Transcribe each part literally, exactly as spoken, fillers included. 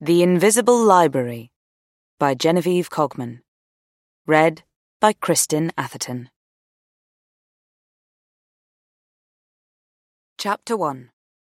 The Invisible Library by Genevieve Cogman. Read by Kristin Atherton. Chapter one.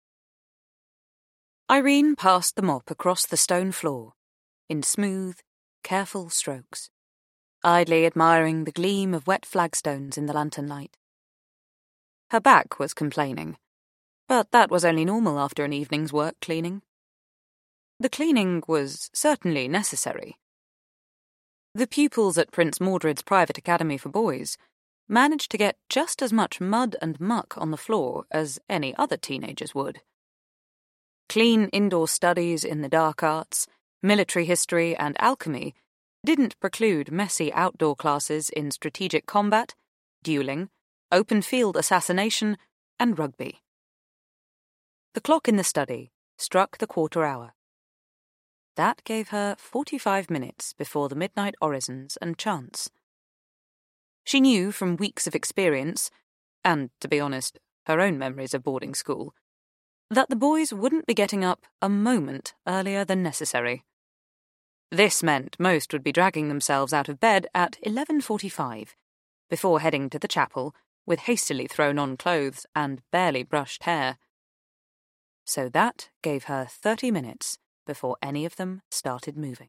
Irene passed the mop across the stone floor, in smooth, careful strokes, idly admiring the gleam of wet flagstones in the lantern light. Her back was complaining, but that was only normal after an evening's work cleaning. The cleaning was certainly necessary. The pupils at Prince Mordred's private academy for boys managed to get just as much mud and muck on the floor as any other teenagers would. Clean indoor studies in the dark arts, military history, and alchemy didn't preclude messy outdoor classes in strategic combat, dueling, open field assassination, and rugby. The clock in the study struck the quarter hour. That gave her forty-five minutes before the midnight orisons and chants. She knew from weeks of experience, and, to be honest, her own memories of boarding school, that the boys wouldn't be getting up a moment earlier than necessary. This meant most would be dragging themselves out of bed at eleven forty-five, before heading to the chapel with hastily thrown-on clothes and barely brushed hair. So that gave her thirty minutes before any of them started moving.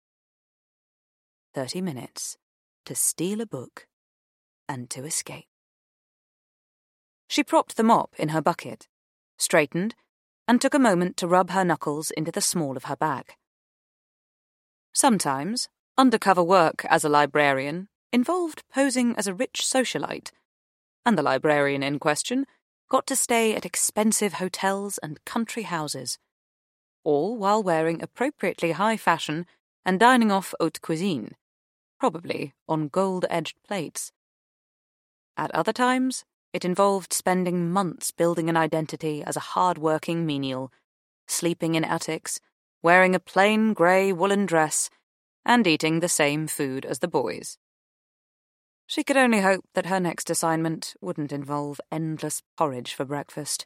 Thirty minutes to steal a book and to escape. She propped the mop in her bucket, straightened, and took a moment to rub her knuckles into the small of her back. Sometimes, undercover work as a librarian involved posing as a rich socialite, and the librarian in question got to stay at expensive hotels and country houses, all while wearing appropriately high fashion and dining off haute cuisine, probably on gold-edged plates. At other times, it involved spending months building an identity as a hard-working menial, sleeping in attics, wearing a plain grey woolen dress, and eating the same food as the boys. She could only hope that her next assignment wouldn't involve endless porridge for breakfast.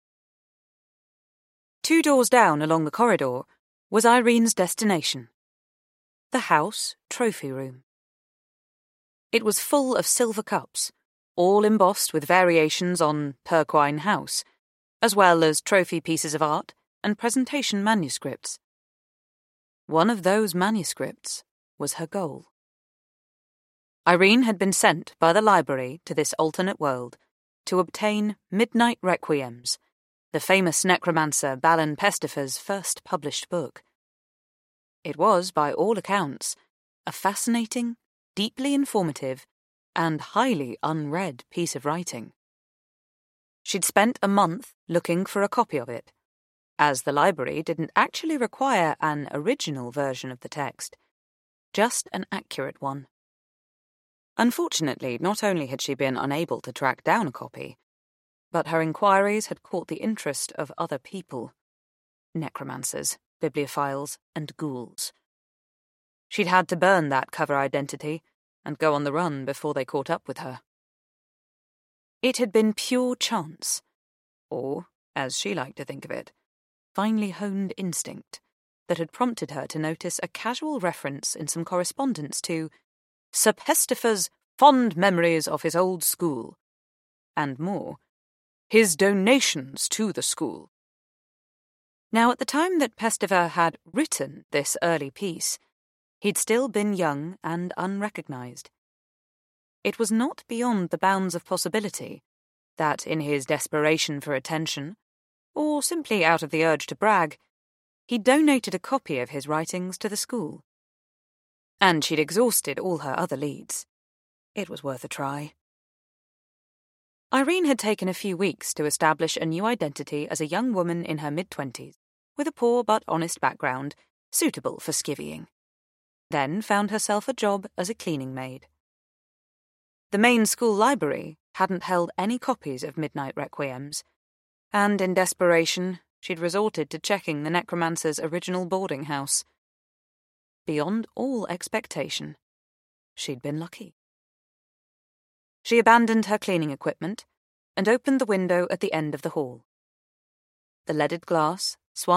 Two doors down along the corridor was Irene's destination, the house trophy room. It was full of silver cups, all embossed with variations on Perquine House, as well as trophy pieces of art and presentation manuscripts. One of those manuscripts was her goal. Irene had been sent by the library to this alternate world to obtain Midnight Requiems, the famous necromancer Balin Pestifer's first published book. It was, by all accounts, a fascinating, deeply informative, and highly unread piece of writing. She'd spent a month looking for a copy of it, as the library didn't actually require an original version of the text, just an accurate one. Unfortunately, not only had she been unable to track down a copy, but her inquiries had caught the interest of other people, necromancers, bibliophiles, and ghouls. She'd had to burn that cover identity and go on the run before they caught up with her. It had been pure chance, or, as she liked to think of it, finely honed instinct, that had prompted her to notice a casual reference in some correspondence to Sir Pestifer's fond memories of his old school, and more, his donations to the school. Now, at the time that Pestifer had written this early piece, he'd still been young and unrecognised. It was not beyond the bounds of possibility that, in his desperation for attention, or simply out of the urge to brag, he donated a copy of his writings to the school. And she'd exhausted all her other leads. It was worth a try. Irene had taken a few weeks to establish a new identity as a young woman in her mid-twenties, with a poor but honest background, suitable for skivvying. Then found herself a job as a cleaning maid. The main school library hadn't held any copies of Midnight Requiems, and in desperation she'd resorted to checking the necromancer's original boarding house. Beyond all expectation, she'd been lucky. She abandoned her cleaning equipment and opened the window at the end of the hall. The leaded glass